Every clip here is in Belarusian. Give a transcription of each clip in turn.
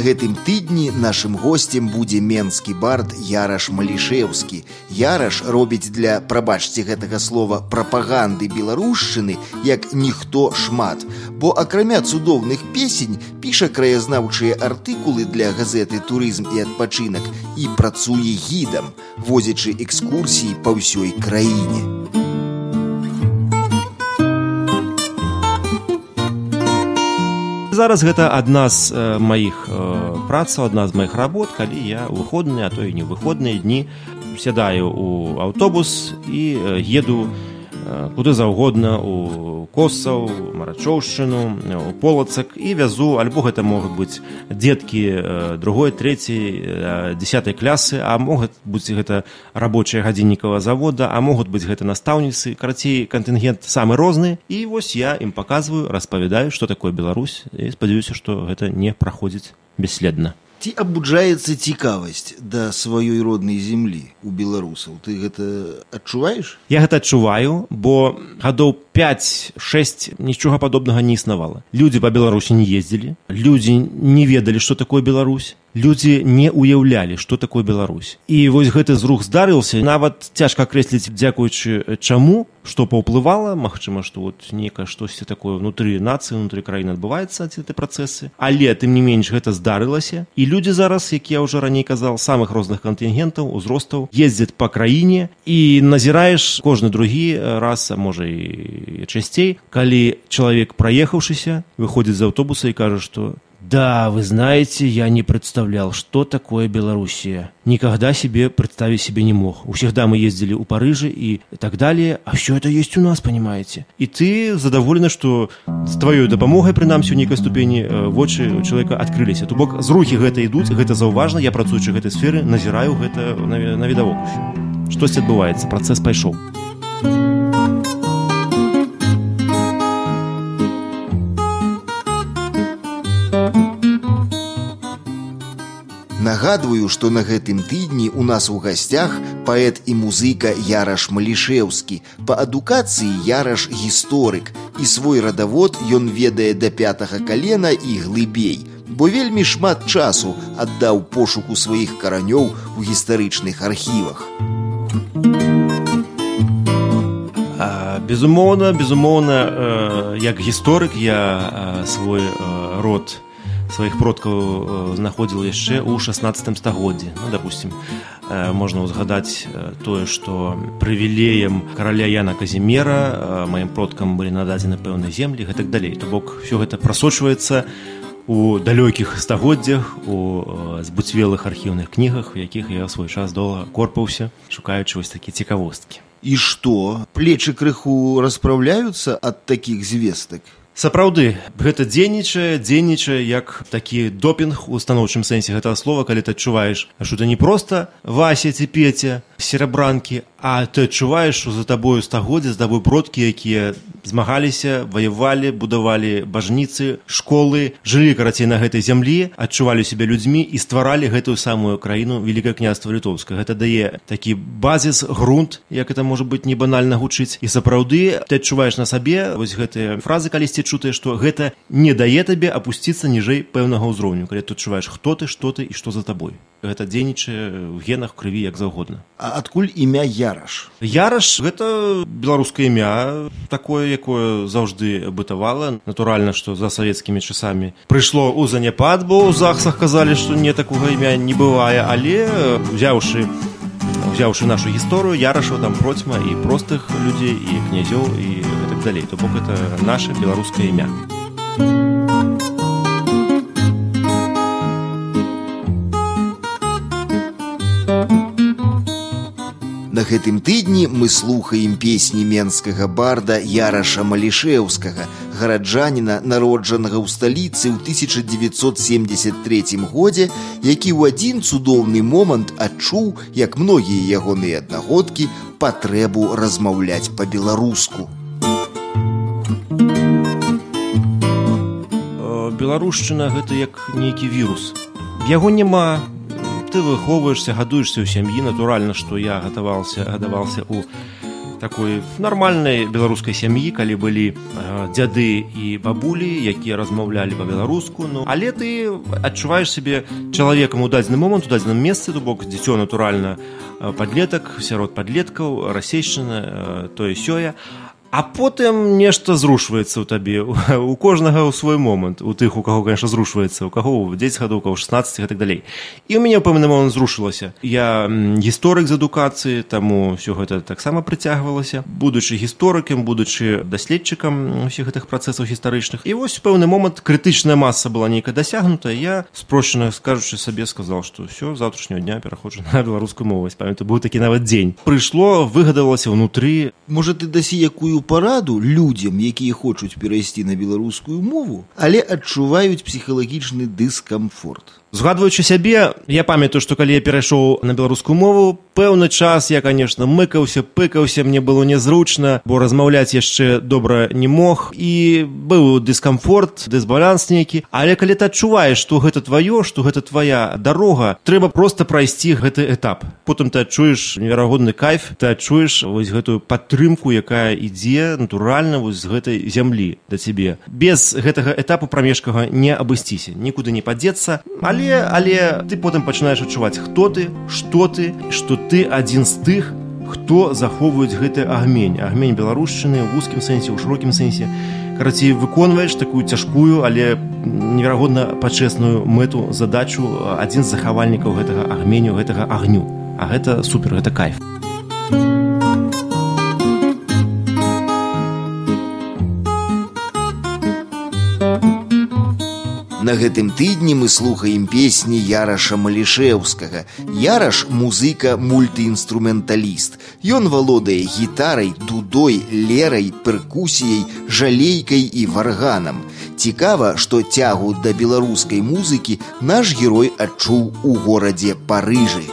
гэтым тыдні нашым госцем будзе менскі бард Яраш Малішэўскі. Яраш робіць для, прабачце гэтага слова, прапаганды беларушчыны як ніхто шмат, бо акрамя цудоўных песень піша краязнаўчыя артыкулы для газеты «Турызм і адпачынак» і працуе гідам, возячы экскурсіі па ўсёй краіне. Зараз гэта адна з маіх працаў, адна з маіх работ, калі я ў выходныя, а то і не ў выходныя дні сядаю ў аўтобус і еду куды заўгодна, у Косаў, Марачоўшчыну, у Полацак і вязу, альбо гэта могуць быць дзеткі 2, 3, 10 клясы, а могуць быць гэта рабочыя гадзіннікавага завода, а могуць быць гэта настаўніцы, карацей, кантынгент самы розны. І вось я ім паказваю, распавядаю, што такое Беларусь, і спадзяюся, што гэта не праходзіць бесследна. Ці абуджаецца цікавасць да сваёй роднай зямлі у беларусаў? Ты гэта адчуваеш? Я гэта адчуваю, бо гадоў 5-6 нічога падобнага не існавала. Людзі па Беларусі не ездзілі, людзі не ведалі, што такое Беларусь, людзі не ўяўлялі, што такое Беларусь. І вось гэты зрух здарыўся, нават цяжка акрэсліць, дзякуючы чаму, што паўплывала, магчыма, што вот нейкае штосьці такое ўнутры нацыі, ўнутры краіны адбываецца, ці гэты працэсы. Але, тым не менш, гэта здарылася. І людзі зараз, як я ўжо раней казаў, самых розных кантынгентаў, узростаў, ездзяць па краіне і назіраеш кожны другі раз, а можа і часцей, калі чалавек, праехаўшыся, выходзіць з аўтобуса і кажа, што «Да, вы знаете, я не представлял, что такое Белоруссия. Никогда себе представить себе не мог. Всегда мы ездили у Парижа и так далее. А все это есть у нас, понимаете?» И ты задоволена, что с твоей допомогой, принамсі, у некой ступені вочы у человека открылись. То бок, зрухи гэта ідуць, гэта заўважна, я працуючы гэтай сферы, назіраю гэта на відавоку. Штосьці адбываецца, працэс пайшоў. Нагадваю, што на гэтым тыдні у нас у гасцях паэт і музыка Яраш Малішэўскі. Па адукацыі Яраш гісторык, і свой радавод ён ведае да 5-га калена і глыбей, бо вельмі шмат часу аддаў пошуку сваіх каранёў у гістарычных архівах. Безумоўна, як гісторык я свой род сваіх продкаў знаходзіл яшчэ ў 16 стагоддзі. Ну, допустим, можна ўзгадаць тое, што прывілеем караля Яна Казімера маім продкам былі нададзены пэўныя землі, гэтак далей. То бок, все гэта прасочваецца у далёкіх стагоддзях, у збуцвелых архіўных кнігах, у якіх я свой час доўга корпаўся, шукаючы вось такія цікавосткі. І што? Плечы крыху распраўляюцца ад такіх звестак? Сапраўды, гэта дзейнічае як такі допінг у станоўчым сэнсе гэтага слова, калі ты адчуваеш, што ты не проста Вася ці Петя, серабранкі, а ты адчуваеш, што за табою стагоддзя, за табой продкі, якія змагаліся, ваявалі, будавалі бажніцы, школы, жылі, карацей, на гэтай зямлі, адчувалі сябе людзьмі і стваралі гэтую самую краіну Великае княства Літоўскае. Гэта дае такі базіс, грунт, як это можа быць не банальна гучыць. І сапраўды ты адчуваеш на сабе вось гэтыя фразы калісьці чутыя, што гэта не дае табе апусціцца ніжэй пэўнага ўзроўню, калі ты адчуваеш, хто ты, што ты і што за табой. Гэта дзейнічае ў генах, крыві, як заўгодна. А адкуль імя Яраш? Яраш – гэта беларускае імя, такое, якое заўжды бытавала. Натуральна, што за савецкімі часамі прыйшло ў заняпад, бо ў захсах казалі, што не такога імя не бывае, але взяўшы нашу гісторыю, Ярашаў там процьма і простых людзей, і князёў, і гэтак далей. То бок, гэта наша беларускае імя. На гэтым тыдні мы слухаем песні менскага барда Яраша Малішэўскага, гараджаніна, народжанага ў сталіцы ў 1973 годзе, які ў адзін цудоўны момант адчуў, як многія ягоныя аднагодкі, патрэбу размаўляць па-беларуску. Беларушчына – гэта як нейкі вірус. Яго няма. Ты выхоўваешся, гадуешся ў сям'і, натуральна, што я гадаваўся ў такой нармальнай беларускай сям'і, калі былі дзяды і бабулі, якія размаўлялі па-беларуску. Ну, але ты адчуваеш сябе чалавекам у дадзены момант, у дадзеным месцы, то бок дзіцё, натуральна, падлетак, сярод падлеткаў, расейшчына, тое-сёе. А потым нешта зрушваецца ў табе. У кожнага ў свой момант. У тых, у каго, конечно, зрушваецца. У каго 10 гадоў, у каго 16 і так далей. І ў мяне ў пэўны момант зрушылася. Я гісторык з адукацыі, таму ўсё гэта таксама прыцягвалася. Будучы гісторыкам, будучы даследчыкам усіх гэтых працэсаў гістарычных. І вось у пэўны момант крытычная маса была нейкая дасягнутая. Я, спрошчана скажучы сабе, сказаў, што ўсё, завтрашняго дня пераходжу на беларускую мову. Памятаю, быў такі нават дзень. Прыйшло, выгадавалася ўнутры. Можа, ты дасі якую параду людзям, якія хочуць перайсці на беларускую мову, але адчуваюць псіхалагічны дыскамфорт. Згадваючы сябе, я памятаю, што калі я перайшоў на беларускую мову, пэўны час я, конечно, мыкаўся, пыкаўся, мне было нязручна, бо размаўляць яшчэ добра не мог, і быў дыскамфорт, дысбаланс нейкі, але калі ты адчуваеш, што гэта тваё, што гэта твая дарога, трэба проста прайсці гэты этап. Потым ты адчуеш неверагодны кайф, ты адчуеш вось гэтую падтрымку, якая ідзе натуральна вось з гэтай зямлі да цябе. Без гэтага этапу прамежкага не абысціся, нікуды не падзецца, але ты потым пачынаеш адчуваць, хто ты, што ты адзін з тых, хто захоўваюць гэты агмень беларушчыны ў вузкім сэнсе, ў шырокім сэнсе. Карацей, выконваеш такую цяжкую, але неверагодна пачэсную мэту, задачу, адзін з захавальнікаў гэтага агменю, гэтага агню. А гэта супер, гэта кайф. На гэтым тыдні мы слухаем песні Яраша Малішэўскага. Яраш – музыка-мультыінструменталіст. Ён валодае гітарай, дудой, лерай, перкусіяй, жалейкай і варганам. Цікава, што цягу да беларускай музыкі наш герой адчуў у горадзе Парыжы.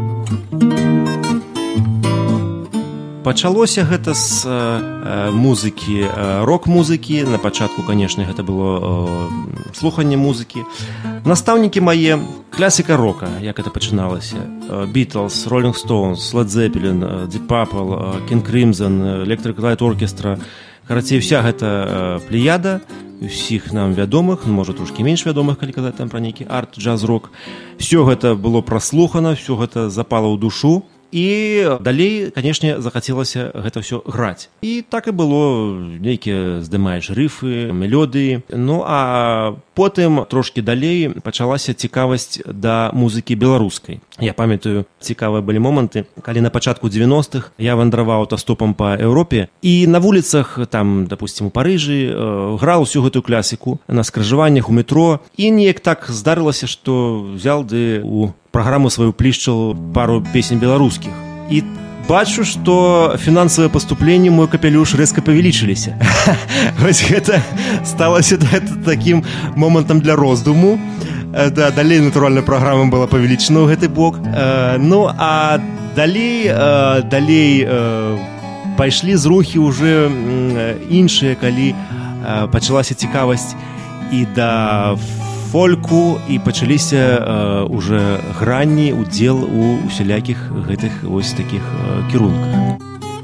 Пачалося гэта з музыкі, рок-музыкі. На пачатку, канешне, гэта было слуханне музыкі. Настаўнікі мае, класіка рока, як гэта пачыналася. Beatles, Rolling Stones, Led Zeppelin, Deep Purple, King Crimson, Electric Light Orchestra. Карацей, вся гэта плеяда усіх нам вядомых, можа, трошкі менш вядомых, калі казаць там пра нейкі арт, джаз, рок. Всё гэта было праслухана, всё гэта запала ў душу. І далей, канешне, захацелася гэта ўсё граць. І так і было, нейкія здымаеш рыфы, мелодыі. Ну, а потым, трошкі далей, пачалася цікавасць да музыкі беларускай. Я памятаю, цікавыя былі моманты, калі на пачатку 90-х я вандраваў аўтастопам па Еўропе, і на вуліцах, там, допустим, у Парыжы, граў усю гэтую класіку, на скрыжаваннях, у метро, і неяк так здарылася, што взял ды у праграму сваю плішчал пару песень беларускіх. І бачу, што фінансавыя паступленні мой капелюш рэзка павялічыліся. Вось гэта сталася такім момантам для роздуму. Далей, натуральна, праграма была павялічана ў гэты бок. Ну, а далей пайшлі зрухі ўжо іншыя, калі пачалася цікавасць і да фольку, і пачаліся уже гранні, удзел у усялякіх гэтых вось такіх кірунках.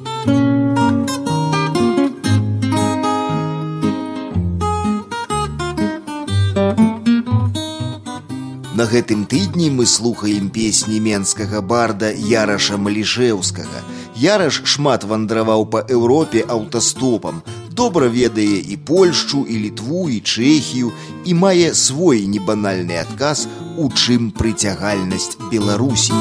На гэтым тыдні мы слухаем песні менскага барда Яраша Малішэўскага. Яраш шмат вандраваў па Еўропе аўтастопам, добра ведае і Польшчу, і Літву, і Чэхію, і мае свой небанальны адказ, у чым прыцягальнасць Беларусі.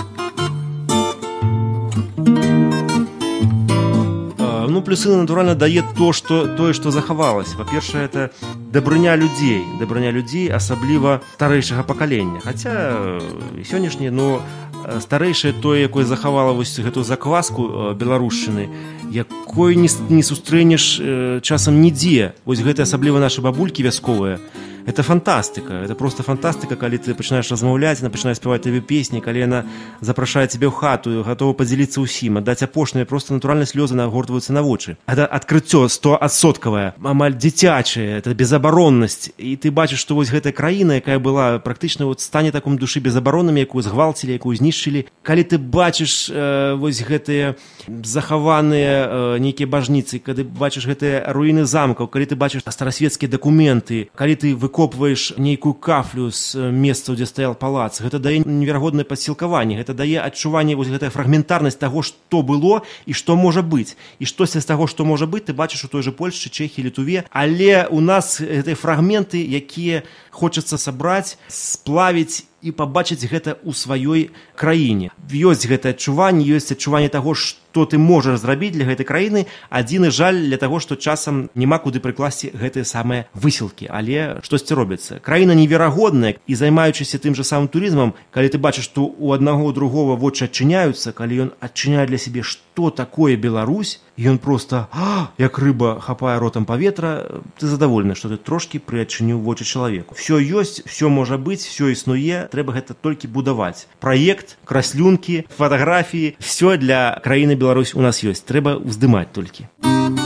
Ну, плюсы, натуральна, дае тое, што захавалася. Па-першае, это дабрыня людзей, асабліва старэйшага пакалення. Хаця сённяшняе, но старэйшае тое, якое захавала вось гэтую закваску беларушчыны, якой не сустрэнеш часам нідзе. Вось гэта асабліва нашы бабулькі вясковыя. Это фантастика, это просто фантастика, калі ты пачынаеш размаўляць, яна пачынае спяваць табе песні, калі яна запрашае цябе ў хату, гатова падзяліцца ўсім, аддаць апошнія, просто натуральна слёзы нагортваюцца на вочы. Это адкрыццё 100%, амаль дзіцячае, это безабароннасць, і ты бачыш, што вось гэтая краіна, якая была практычна вот стане таком душы безабароннымі, якую згвалцілі, якую знішчылі, калі ты бачыш вось гэтыя захаваныя нейкія бажніцы, калі ты бачыш гэтыя руіны замкаў, калі ты бачыш старасветскія дакументы, калі ты выкопваеш нейкую кафлю з месца, дзе стаял палац, гэта дае неверагоднае падсілкаванне, гэта дае адчуванне вось гэтая фрагментарнасць таго, што было і што можа быць. І штосьці з таго, што можа быць, ты бачыш у той жа Польшчы, Чэхіі, Літве, але у нас гэтыя фрагменты, якія хочацца сабраць, сплавіць і пабачыць гэта ў сваёй краіне. Ёсць гэтае адчуванне, ёсць адчуванне таго, што ты можаш зрабіць для гэтай краіны, адзіны жаль для таго, што часам няма куды прыкласці гэтыя самыя высілкі, але штосьці робіцца. Краіна неверагодная, і займаючыся тым жа самым турызмам, калі ты бачыш, што у аднаго другога вочы адчыняюцца, калі ён адчыняе для сябе, што такое Беларусь, ён проста, як рыба, хапае ротам паветра, ты задаволены, што ты трошкі прыадчыніў вочы чалавеку. Всё ёсць, всё можа быць, всё існуе, трэба гэта толькі будаваць. Праект, краслюнкі, фатаграфіі, всё для краіны Беларусь у нас ёсць. Трэба ўздымаць толькі.